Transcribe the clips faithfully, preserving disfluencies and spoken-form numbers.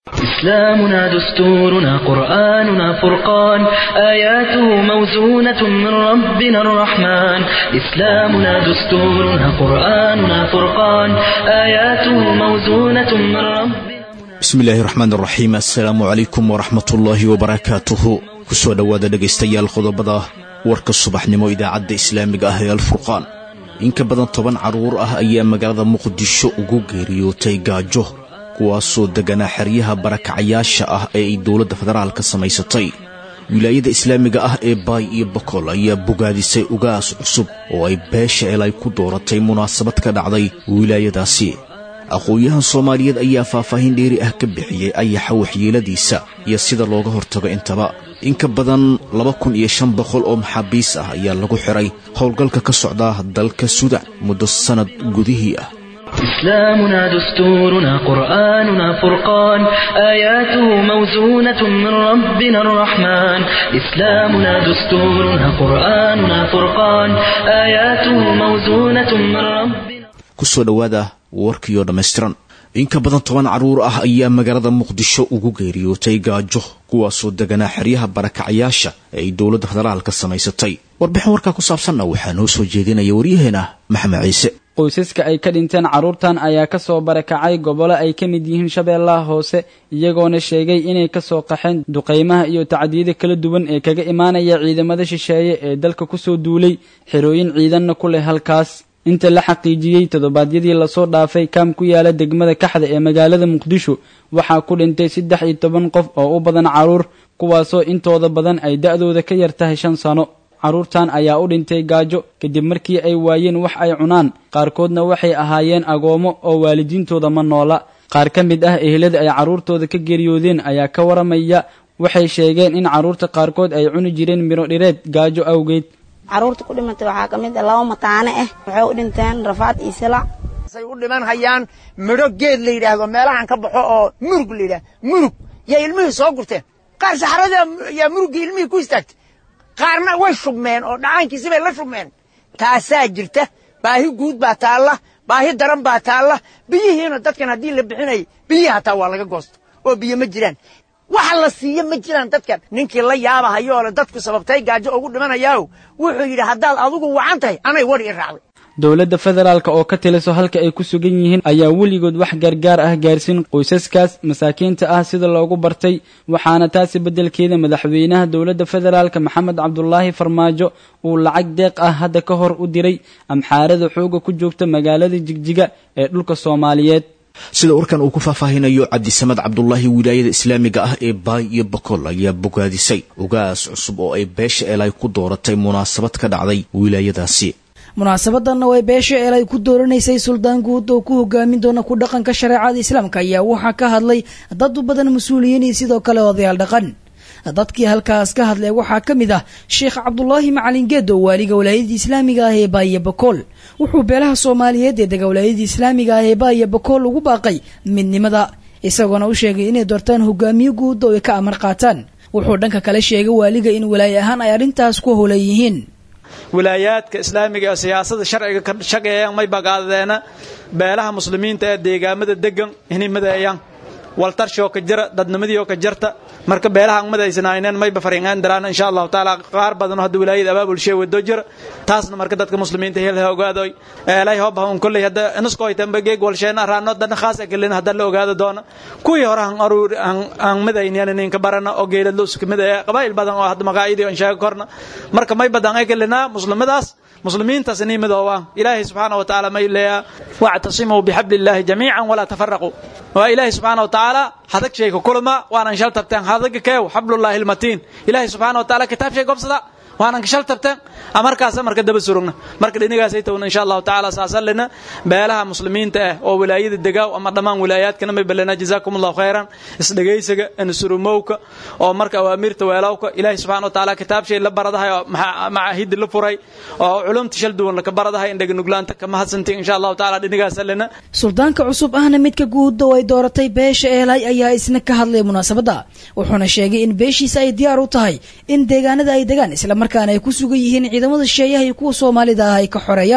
إسلامنا دستورنا قرآننا فرقان آياته موزونة من ربنا الرحمن إسلامنا دستورنا قرآننا فرقان آياته موزونة من ربنا. بسم الله الرحمن الرحيم. السلام عليكم ورحمة الله وبركاته. كسو دوادا dhageystayaal qodobada warka subaxnimo idaacada islaamiga ah ee Al-Furqan. in ka badan toban caruur ah ayaa magaalada Muqdisho ugu geeriyootay gaajo kuwaasoo deganaa xeryaha barakacayaasha ah ee ay dawladda federaalka samaysatay. wilaayada islaamiga ah ee Baay iyo Bakool ayaa bogaadisay ugaas cusub oo ay beesha elay ku dooratay munaasabad ka dhacday wilaayadaasi. aqoonyahan Soomaaliyeed ayaa faahfaahin dheeri ah ka bixiyay ayaxa waxyeeladiisa iyo sida looga hortago intaba. in ka badan laba kun iyo shan boqol oo maxaabiis ah ayaa lagu xiray howlgalka ka socda dalka Suudaan muddo sanad gudihii ah. إسلامنا دستورنا قرآننا فرقان آياته موزونة من ربنا الرحمن إسلامنا دستورنا قرآننا فرقان آياته موزونة من ربنا. kusoo dhawaada warkiyo dhameystiran. in ka badan toban caruur ah ayaa magaalada Muqdisho ugu geeriyootay gaajo kuwaasoo deganaa xeryaha barakacayaasha ee ay dawladda federaalka samaysatay. warbixin warka ku saabsan waxa noo soo jeedinaya wariyaheena Maxamed Ciise. qoysaska ay ka dhinteen caruurtan ayaa ka soo barakacay gobolo ay ka mid yihiin Shabeellaha Hoose iyagoona sheegay inay ka soo qaxeen duqeymaha iyo tacdiida kala duwan ee kaga imaanaya ciidamada shisheeye ee dalka ku soo duulay xerooyin ciidanna ku leh halkaas. inta la xaqiijiyay todobaadyadii la soo dhaafay kaam ku yaala degmada Kaxda ee magaalada Muqdisho waxaa ku dhintay saddex iyo toban qof oo u badan caruur kuwaasoo intooda badan ay da'dooda ka yar tahay shan sano. caruurtan ayaa u dhintay gaajo kadib markii ay waayeen wax ay cunaan, qaarkoodna waxay ahaayeen agoomo oo waalidiintooda ma noola. qaar ka mid ah ehelada ay caruurtooda ka geeriyoodeen ayaa ka waramaya waxay sheegeen in caruurta qaarkood ay cuni jireen miro dhireed gaajo awgeed. caruurta ku dhimatay waxaa ka mid ah laba mataane ah waxay u dhinteen rafaad iyo silac. say u dhiman hayaan midho geed la yiraahdo meelahan ka baxo oo murug la yiraahdo murug ya ilmihii soo gurteen qaar saxarada ya murug ilmihii ku istaagtay qaarna way shubmeen oo dhacaankiisa bay la shubmeen. taasaa jirta baahi guud baa taalla baahi daran baa taalla biyihiina dadkan haddii la bixinay biyaha taa waa laga goosto oo biyo ma jiraan waxa la siiyo ma jiraan dadkan. ninkii la yaabahayo oo dadku sababtay gaajo ugu dhimanayaa wuxuu yidhi haddaad adigu wacan tahay anay war i raacday. dawladda federaalka oo ka taliso halka ay ku sugan yihiin ayaa weligood wax gargaar ah gaarsiin qoysaskaas masaakiinta ah sida loogu bartay, waxaana taasi beddelkeeda madaxweynaha dawladda federaalka Maxamed Cabdullaahi Farmaajo uu lacag deeq ah hadda ka hor u diray amxaarada xooga ku joogta magaalada Jigjiga ee dhulka Soomaaliyeed. sida warkan uu ku faahfaahinayo Cabdisamad Cabdullaahi wilaayada islaamiga ah ee Baay iyo Bakool ayaa bogaadisay ugaas cusub oo ay beesha elay ku dooratay munaasabad ka dhacday wilaayadaasi. munaasabadanna way beesha elay ku dooranaysay suldaan guud oo ku hogaamin doona ku dhaqanka shareecada islaamka ayaa waxaa ka hadlay dad u badan mas'uuliyiin iyo sidoo kale odayaal dhaqan. dadkii halkaas ka hadlay waxaa ka mid ah Sheekh Cabdullaahi Macalin Geedo waaliga wilaayada islaamiga ah ee Baay iyo Bakool. wuxuu beelaha Soomaaliyeed ee degan wilaayada islaamiga ah ee Baay iyo Bakool ugu baaqay midnimada isagoona u sheegay inay doortaan hogaamiye guud oo ay ka amar qaataan. wuxuu dhanka kale sheegay waaliga in wilaay ahaan ay arintaas ku howleeyeen. wilaayaadka islaamiga ee siyaasadda sharciga ka shaqeeyaan may bagaadeen beelaha muslimiinta ee deegaamada degan inay madeeyaan waltarsho ka jira dadnimadii oo ka jirta marka beelaha ummadaysanayeen may bafariinaan daraan insha Allah taala qaar badan oo wilaayada abaabul shay wado jira taasna marka dadka muslimiinta heelha ogaaday eelay hoob aan kulay hada inaskoo tambageeg walshayna raano dan khaas ah galin hada la ogaado doona kuwii hore aan aruur aan madaynayeen in ka barana oo geelad loo sukmada qabaayil badan oo hada magaayidii aan sheeg korna marka may badan ay galina muslimadaas muslimiinta saniimada waa ilaahi subhanahu wa ta'ala may leeya wa'tasimu bihablillahi jami'an wala tafarraqu wa ilaahi subhanahu wa ta'ala hadak shay kulma waana shal tabtaan hadak keew hablullahi almatin ilaahi subhanahu wa ta'ala kitab shay gobsada waana shal tabtaan amarkaas marka daba surugna marka dhinigaas ay toona insha Allah ta'ala saasalina beelaha muslimiinta ah oo wilaayada degaa ama dhamaan wilaayaadkana may balana jazaakumullahu khayran isdhageysiga in surumowka oo marka awaamirta weelawka ilaahi subhanahu wa ta'ala kitab shay la baradahay maahid la furay oo culumta shal duwan la ka baradahay in dhagnuglaanta kama hadsantii insha Allah ta'ala dhinigaas lana. suldaanka cusub ahna midka guud oo ay dooratay beesha eelay ayaa isna ka hadlay munaasabada wuxuuna sheegay in beeshiisa ay diyaar u tahay in deegaanada ay degaan isla markaana ay ku sugan yihiin ciidamada sheeyaha iyo kuwa Soomaalida ah ay ka xoreeyaan.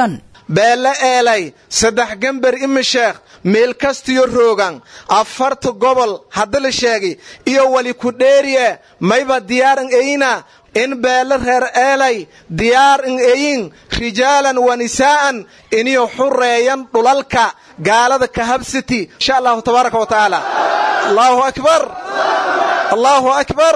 beele eelay saddex gambar imi sheekh meel kastiyo roogan afarta gobol hadda la sheegay iyo wali ku dheeriye mayba diyaaran eyna in beele reer eelay diyaar in eyin rijaalan wa nisaa'an iniyo xureeyan dhulalka gaalada ka habsiti insha allahu tabaaraka wa tacaala allahu akbar allahu akbar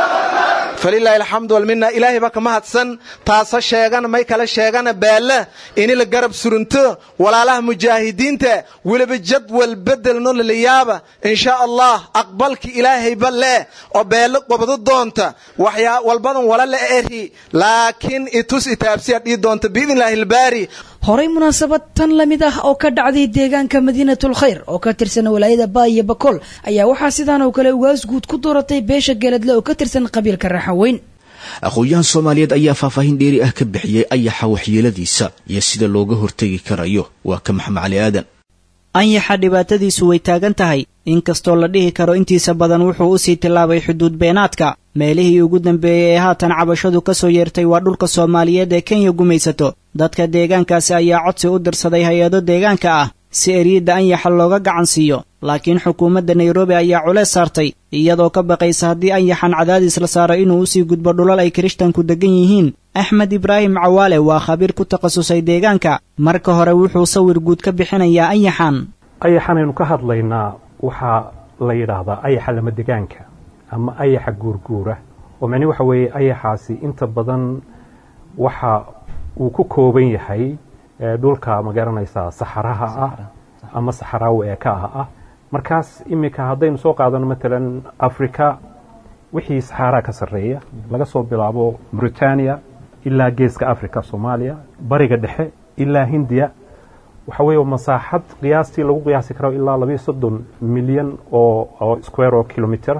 فلله الحمد والمنة إلهي بك مهدسن تاسا شيغان ماي كلا شيغان بالا إني لقرب سرنتو ولا له مجاهدين تا ولا بجد والبدل نول ليابا إن شاء الله أقبلك إلهي بالله وبالك وبدو دونتا وحيا والبضن ولا لأهي لكن إتوس إتابسيات إي دونتا بإذن الله الباري horey munaasabad tan lamid ah oo ka dhacday deegaanka Madiinatul Khayr oo ka tirsan walaayada Baay Bakool ayaa waxa sidaan oo kale ugaas guud ku dooratay beesha geeladle oo ka tirsan qabiilka Raxaweyn. aqoonyahan Soomaaliyeed ayaa faahfaahin dheeri ah ka bixiyay ayaxa waxyeeladiisa iyo sida looga hortagi karayo. waa ka Maxamed Cali Aadan. ayaxa dhibaatadiisu way taagan tahay inkastoo la dhihi karo intiisa badan wuxuu u sii tilaabay xuduud beenaadka. meelihii ugu dambeeyay ee haatan cabashadu ka soo yeertay waa dhulka Soomaaliyeed ee Kenya gumaysato. dadka deegaankaasi ayaa codsi u dirsaday hay'ado deegaanka ah si eriyada ayaxa looga gacan siiyo, laakiin xukuumadda Nairobi ayaa culeys saartay iyadoo ka baqaysa haddii ayaxan cadaadis la saaro inuu u sii gudbo dhulal ay Kirishtanku degan yihiin. Axmed Ibraahim Cawaale waa khabiir ku takhasusay deegaanka. marka hore wuxuu sawir guud ka bixinayaa ayaxan. ayaxanaynu ka hadlaynaa waxa la yiraahdaa ayaxa lama deegaanka ama ayaxa guurguura oo macni waxa weeye ayaxaasi inta badan waxa uu ku kooban yahay dhulka ma garanaysaa saxaraha ah ama saxaraawo ee ka ah. markaas imika haddaynu soo qaadano matalan Afrika wixii saxara ka sareeya laga soo bilaabo Mauritania ilaa geeska Afrika Soomaaliya bariga dhexe ilaa Hindiya waxa weeye masaaxad qiyaastii lagu qiyaasi karo ilaa laba iyo soddon milyan oo square oo kilometer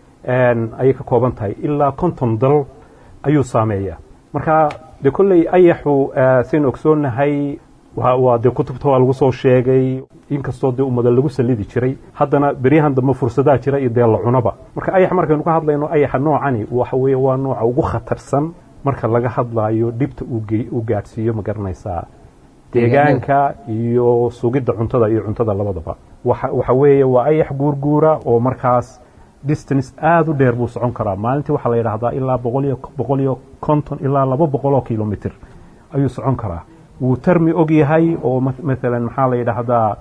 een ay ka kooban tahay ilaa konton dal ayuu saameeyaa. marka de kullay ayaxu seen ogsoonahay waa de kutubta waa lagu soo sheegay inkastoo de umada lagu salidi jiray haddana beriyahan dambe fursadaha jira iyo deel la cunaba. marka ayax markaynu ka hadlayno ayaxa noocani waxa weeye waa nooca ugu khatarsan marka laga hadlayo dhibta uu gaadhsiiyo ma garanaysaa deegaanka iyo sugidda cuntada iyo cuntada labadaba. waxa weeye waa ayax guurguura oo markaas distance aad u dheer buu socon karaa. maalintii waxa la yiraahdaa ilaa boqol iyo konton ilaa laba boqol oo kilomitir ayuu socon karaa. wuu tarmi og yahay oo mesela maxaa la yiraahdaa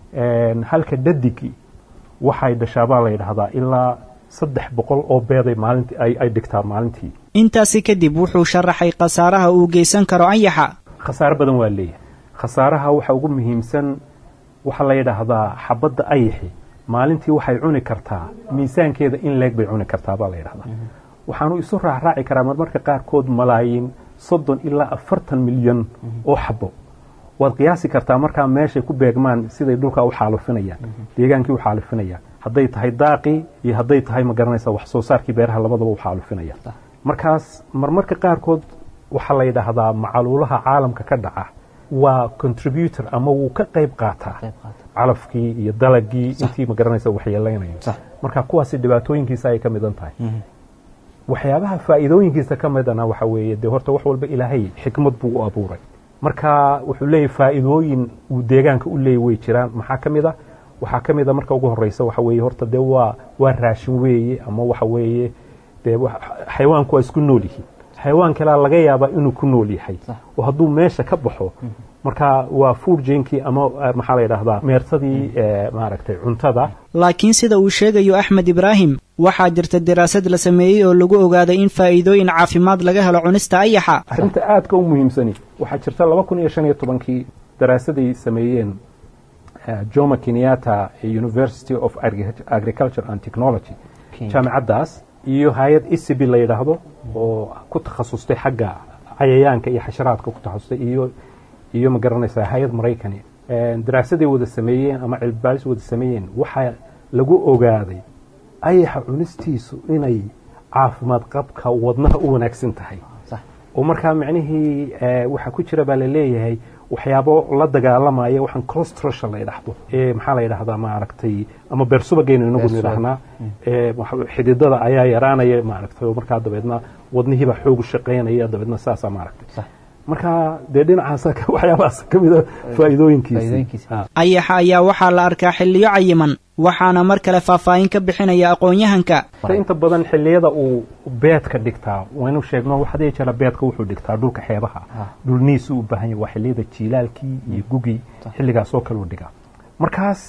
een halka dadigi waxay dhashaabaa la yiraahdaa ilaa saddex boqol oo beeday maalintii ay ay dhigtaa maalintii. intaasi kadib wuxuu sharaxay khasaaraha uu geysan karo ayaxa. khasaar badan waa leeyahay. khasaaraha waxa ugu muhiimsan waxa la yiraahdaa xabadda ayaxi maalintii waxay cuni kartaa miisaankeeda in leeg bay cuni kartaa baa la yiraahdaa. waxaanu isu raacraaci karaa marmarka qaarkood malaayiin soddon ilaa afartan milyan oo xabo. waad qiyaasi kartaa markaa meeshay ku beegmaan siday dhulka u xaalufinayaan deegaankii u xaalufinayaan hadday tahay daaqi iyo hadday tahay ma garanaysa wax soo saarkii beeraha labadaba u xaalufinayaan. markaas marmarka qaarkood waxa la yiraahdaa macaluulaha caalamka ka dhaca waa contributor ama wuu ka qayb qaataa calafkii iyo dalagii intii ma garanaysa waxyeelaynayo. marka kuwaasi dhibaatooyinkiisa ay ka midan tahay. waxyaabaha faa'iidooyinkiisa ka midana waxa weeye de horta wax walba ilaahay xikmad buu u abuuray. marka wuxuu leeyahay faa'iidooyin uu deegaanka u leeyahay way jiraan. maxaa ka mid ah waxaa ka mid ah marka ugu horeysa waxa weeye horta de waa waa raashin weeye ama waxa weeye de xayawaanku waa isku nool yihiin. xayawaan kale laga yaabaa inuu ku nool yahay oo hadduu meesha ka baxo marka waa food chain-kii ama maxaa la yiraahdaa meertadii maaragtay cuntada. laakiin sida uu sheegayo Axmed Ibraahim waxaa jirta daraasad la sameeyay oo lagu ogaaday in faa'iidooyin caafimaad laga helo cunista ayaxa. arrinta aad ka muhiimsani waxaa jirta laba kun iyo shan iyo toban-kii daraasaday sameeyeen Jomo Kenyatta University of Agriculture and Technology jaamacadaas iyo hay'ad I C B la yiraahdo oo ku takhasustay xagga cayayaanka iyo xasharaadka ku takhasustay iyo iyo ma garanaysaa hay'ad Mareykanka ee daraasaday wada sameeyeen ama cilmi baaris wada sameeyeen waxa lagu ogaaday ayaxa cunistiisu inay caafimaad qabka wadnaha u wanaagsan tahay. oo markaa macnihii waxa ku jira baa la leeyahay waxyaabo la dagaalamaya waxaan cholesterol la yiraahdo ee maxaa la yiraahdaa ma aragtay ama beersubageena inagu nidaahnaa ee xididada ayaa yaraanaya ma aragtay oo markaa dabeedna wadnihiiba xoog u shaqeynaya dabeedna saasa ma aragtay. marka dee dhinacaas waxyaabahaas ka mid a faa'iidooyinkiisa ayaxa ayaa waxaa la arkaa xilliyo cayiman waxaana mar kale faahfaahin ka bixinaya aqoon-yahanka inta badan xilliyada uu beedka dhigtaa waynu sheegno waxaa jira beedka wuxuu dhigtaa dhulka xeebaha dhulniisu u baahan yahay waa xilliyada jiilaalkii iyo gugii xilligaas oo kale u dhigaa markaas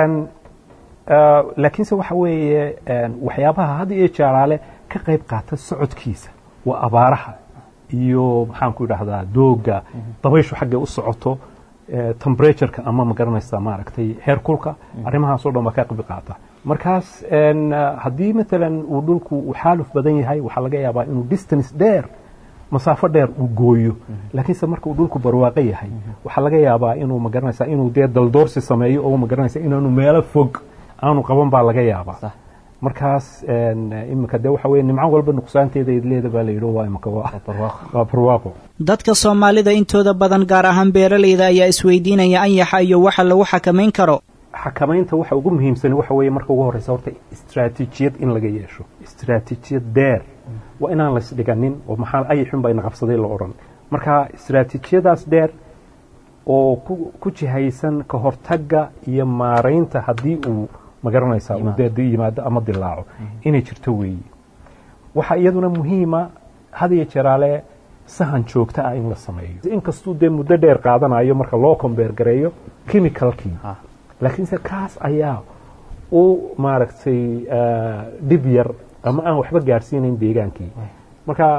laakiinse waxa weeye waxyaabaha had iyo jeeraale ka qayb qaata socodkiisa waa abaaraha iyo maxaan ku idhaahdaa dooga dabayshu xaggay u socoto temperatureka ama ma garanaysaa maaragtay heerkulka arrimahaas oo dhan baa ka qayb qaata markaas haddii maalan uu dhulku uu xaaluf badan yahay waxaa laga yaabaa inuu distance dheer masaafo dheer uu gooyo laakiinse marka uu dhulku barwaaqo yahay waxaa laga yaabaa inuu ma garanaysaa inuu dee daldoorsi sameeyo oo ma garanaysaa inaanu meelo fog aanu qaban baa laga yaabaa markaas imika dee waxa weeye nimco walba nuqsaanteeda idleeda baa la yidhi waa imika waa barwaaqo dadka soomaalida intooda badan gaar ahaan beeralayda ayaa isweydiinaya anyaxa iyo waxa lagu xakamayn karo xakamaynta waxa ugu muhiimsan waxa weeye marka ugu horeysa horta istiraatiijiyad in laga yeesho istiraatiijiyad dheer waa inaan la isdhiganin oo maxaa ayaxun baa ina qabsaday la odhan marka istiraatiijiyadaas dheer oo ku jihaysan ka hortagga iyo maaraynta haddii uu ma garanaysaa uu dee yimaado ama dilaaco inay jirto weeye waxaa iyaduna muhiima had iyo jeeraale sahan joogto ah in la sameeyo inkastuu dee muddo dheer qaadanayo marka loo kombeer gareeyo chemicalkii laakiinse kaas ayaa u maaragtay dhib yar ama aan waxba gaadhsiinayn deegaankii marka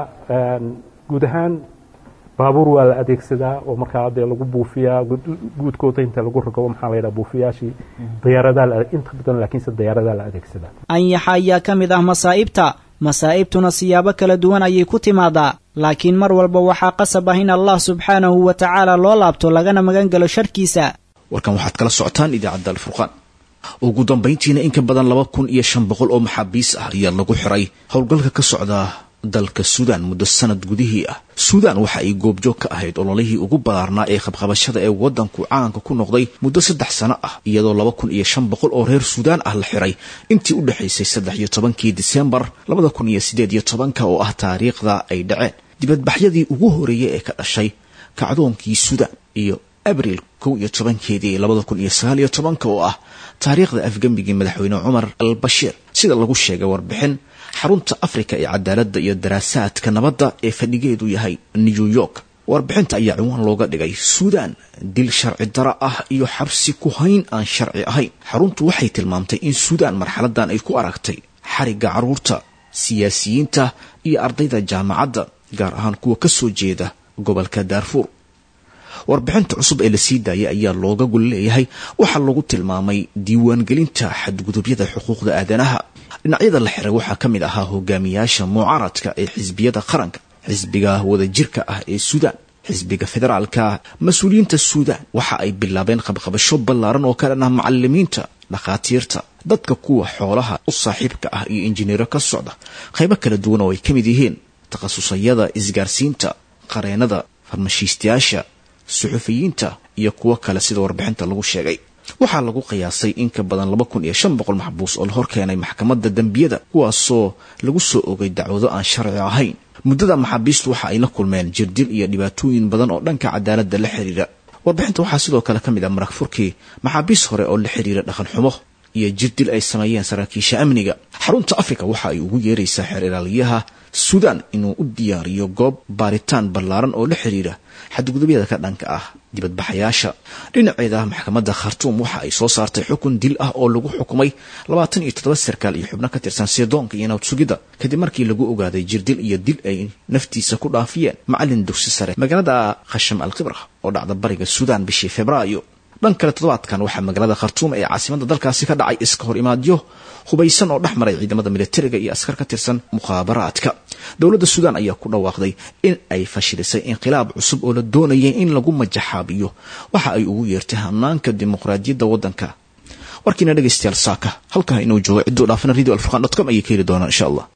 guud ahaan baabuur waa la adeegsadaa oo markaa dee lagu buufiyaa guudkooda inta lagu rogo maxaa la yidhaha buufiyaashii diyaaradaha inta badan laakiinse diyaaradaha la adeegsadaa anyaxa ayaa ka mid ah masaa'ibta masaa'ibtuna siyaabo kala duwan ayay ku timaadaa laakiin mar walba waxaa qasab ah in allah subxaanahu wa tacaala loo laabto lagana magan galo sharkiisa warkan waxaad kala socotaan idaacadda alfurqaan ugu dambayntiina in ka badan laba kun iyo shan boqol oo maxaabiis ah ayaa lagu xiray howlgalka ka socda dalka suudaan muddo sanad gudihii ah suudaan waxa ay goobjoog ka ahayd ololihii ugu balaarnaa ee qabqabashada ee waddanku caanka ku noqday muddo saddex sano ah iyadoo laba kun iyo shan boqol oo reer suudaan ah la xiray intii u dhexaysay saddex iyo tobankii disembar labada kun iyo siddeed iyo tobanka oo ah taariikhda ay dhaceen dibadbaxyadii ugu horeeyey ee ka dhashay kacdoonkii suudaan iyo abriil kow iyo tobankeedii labada kun iyo sagaal iyo tobanka oo ah taariikhda afgembigii madaxweyne cumar al bashiir sida lagu sheegay warbixin xarunta afrika ee cadaaladda iyo daraasaadka nabadda ee fadhigeedu yahay new york warbixinta ayaa ciwaan looga dhigay suudaan dil sharci daro ah iyo xabsi ku hayn aan sharci ahayn xaruntu waxay tilmaamtay in suudaan marxaladan ay ku aragtay xarigga carruurta siyaasiyiinta iyo ardayda jaamacadda gaar ahaan kuwa ka soo jeeda gobolka daarfuur warbixinta cusub ee la sii daayay ayaa looga gol leeyahay waxaa lagu tilmaamay diiwaangelinta xadgudubyada xuquuqda aadanaha dhinacyada la xiray waxaa ka mid ahaa hogaamiyaasha mucaaradka ee xisbiyada qaranka xisbiga wadajirka ah ee suudaan xisbiga federaalka mas-uuliyiinta suudaan waxa ay bilaabeen qabqabasho ballaaran oo ka dhan ah macalimiinta dhakhaatiirta dadka kuwa xoolaha u saaxiibka ah iyo injineero ka socda qaybo kala duwan oo ay ka mid yihiin takhasusayada isgaarsiinta qareenada farmashiistayaasha suxufiyiinta iyo kuwo kale sida warbixinta lagu sheegay waxaa lagu qiyaasay in ka badan laba kun iyo shan boqol maxbuus oo la hor keenay maxkamadda dembiyada kuwaasoo lagu soo ogay dacwado aan sharci ahayn muddada maxaabiistu waxa ay la kulmeen jirdil iyo dhibaatooyin badan oo dhanka cadaaladda la xiriira warbixinta waxaa sidoo kale ka mid ah marag furkii maxaabiis hore oo la xiriira dhaqan xumo iyo jirdil ay sameeyeen saraakiisha amniga xarunta afrika waxa ay ugu yeeraysaa xeer ilaaliyaha suudaan inuu u diyaariyo goob baaritaan ballaaran oo la xiriira xadgudubyada ka dhanka ah dibadbaxayaasha dhinaceeda maxkamadda khartuum waxa ay soo saartay xukun dil ah oo lagu xukumay labaatan iyo toddoba sarkaal iyo xubno ka tirsan seedoonka iyo nabad sugidda kadib markii lagu ogaaday jirdil iyo dil ay naftiisa ku dhaafiyeen macallin dugsi sare magaalada khasham al khibra oo dhacda bariga suudaan bishii febraayo dhan kale toddobaadkan waxaa magaalada khartuum ee caasimadda dalkaasi ka dhacay iska hor imaadyo hubaysan oo dhex maray ciidamada militariga iyo askar ka tirsan mukhaabaraadka dowladda suudaan ayaa ku dhawaaqday in ay fashilisay inqilaab cusub oo la doonayay in lagu majaxaabiyo waxa ay ugu yeertay hanaanka dimuqraadiyadda waddanka warkiina dhegaystayaal saaka halkaa inuu joogo cidduu dhaafana radio alfurqan dot com ayay ka heli doonaan insha allah